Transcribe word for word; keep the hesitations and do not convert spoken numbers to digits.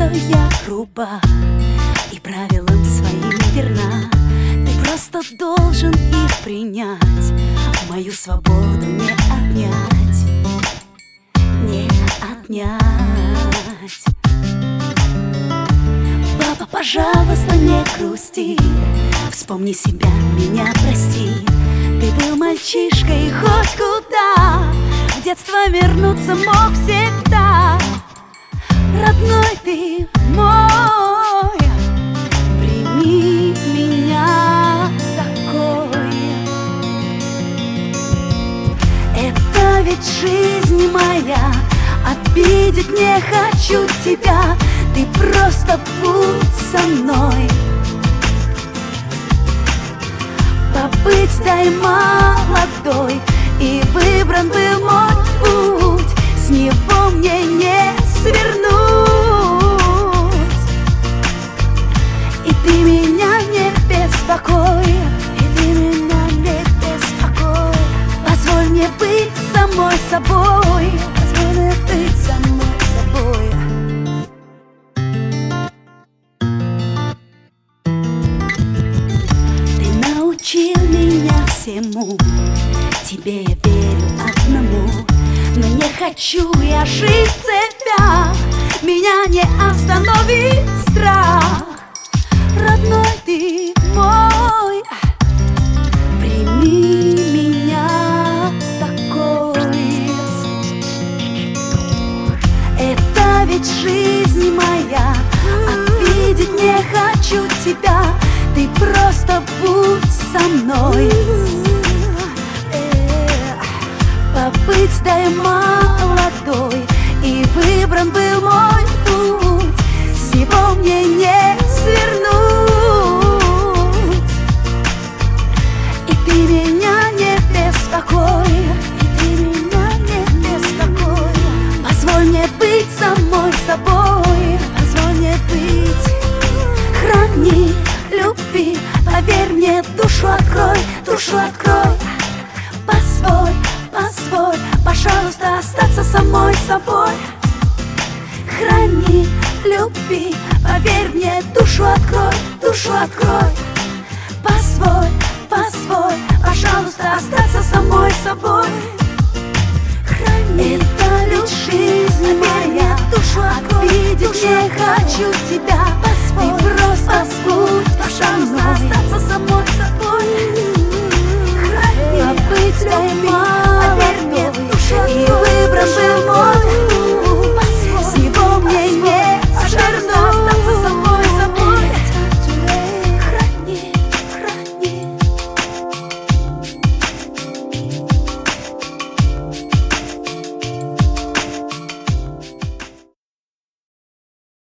что я груба и правилам своим верна. Ты просто должен их принять, мою свободу не отнять, не отнять. Папа, пожалуйста, не грусти, вспомни себя, меня прости. Ты был мальчишкой хоть куда, в детство вернуться мог всегда. Родной ты мой, прими меня такой. Это ведь жизнь моя, обидеть не хочу тебя. Ты просто будь со мной, побыть дай молодой. И выбран был мой путь, с него мне не свернуть. И ты меня не беспокой, и ты меня не беспокой. Позволь мне быть самой собой, позволь мне быть самой собой. Ты научил меня всему, тебе я верю одному. Но не хочу я жить в цепях, меня не остановит страх. Родной ты мой, прими меня такой. Это ведь жизнь моя, обидеть не хочу тебя. Ты просто будь со мной, побыть дай молодой. И выбран был мой путь, с него мне не свернуть. И ты меня не беспокой, и ты меня не беспокой. Позволь мне быть самой собой, позволь мне быть. Храни, люби, поверь мне, душу открой, душу открой. Позволь, позволь, пожалуйста, остаться самой собой. Храни, люби, поверь мне, душу открой, душу открой. Позволь, позволь, пожалуйста, остаться самой собой. Храни, это лишь жизнь моя, душу открой, обидеть не хочу